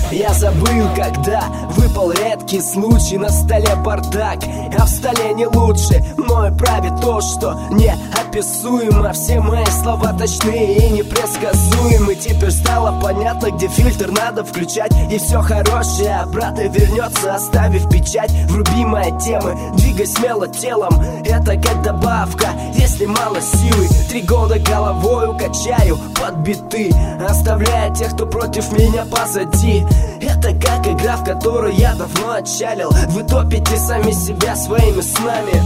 Я забыл, когда выпал редкий случай. На столе бардак, а в столе не лучше. Мною правит то, что неописуемо. Все мои слова точные и непредсказуемы. Теперь стало понятно, где фильтр надо включать, и все хорошее обратно вернется, оставив печать. Вруби мои темы, двигай смело телом, это как добавка, если мало силы. 3 года головою качаю под биты, оставляя тех, кто против меня, позади. Это как игра, в которую я давно отчалил. Вы топите сами себя своими снами.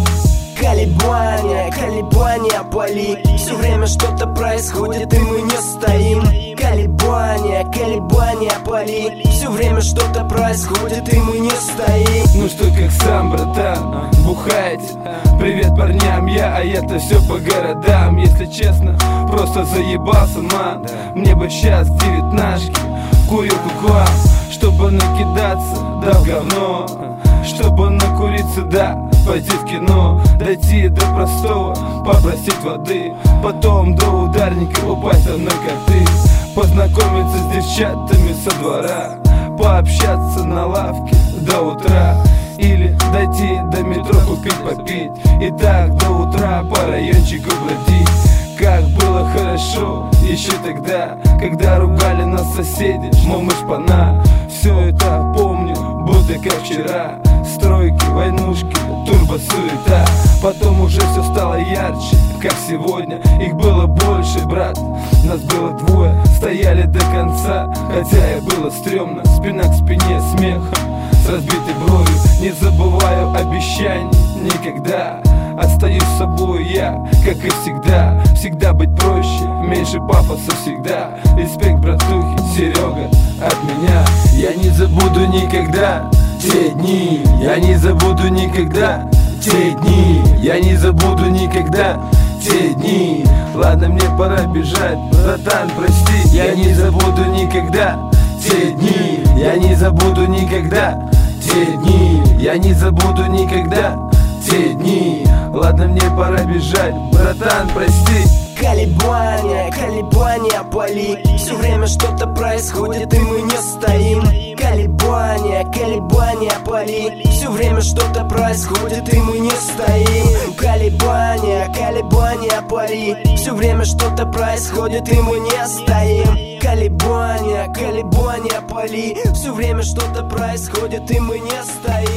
Колебания, колебания поли. Все время что-то происходит, и мы не стоим. Колебания, колебания поли. Все время что-то происходит, и мы не стоим. Ну что, как сам, братан, бухаете? Привет парням, а это все по городам. Если честно, просто заебался, ман. Мне бы сейчас 19-шки, курилку к вам, чтобы накидаться, да в говно. Чтобы накуриться, да, пойти в кино, дойти до простого, попросить воды, потом до ударника упасть на коты, познакомиться с девчатами со двора, пообщаться на лавке до утра, или дойти до метро, купить попить, и так до утра по райончику бродить. Как было хорошо еще тогда, когда ругали нас соседи, мол, мы шпана. Все это помню, будто как вчера. Стройки, войнушки, турбо-суета. Потом уже все стало ярче, как сегодня. Их было больше, брат, нас было 2, стояли до конца. Хотя и было стрёмно, спина к спине, смех с разбитой бровью. Не забываю обещаний никогда. Остаюсь с собой я, как и всегда. Всегда быть проще, меньше пафоса всегда. Респект, братухи, Серега, от меня. Я не забуду никогда те дни. Я не забуду никогда те дни. Я не забуду никогда те дни. Ладно, мне пора бежать, братан, прости. Я не забуду никогда те дни. Я не забуду никогда те дни. Я не забуду никогда те дни. Ладно, мне пора бежать, братан, прости. Колебания, колебания поли. Все время что-то происходит, и мы не стоим. Колебания, колебания поли. Все время что-то происходит, и мы не стоим. Колебания, колебания поли. Все время что-то происходит, и мы не стоим. Колебания, колебания поли. Все время что-то происходит, и мы не стоим.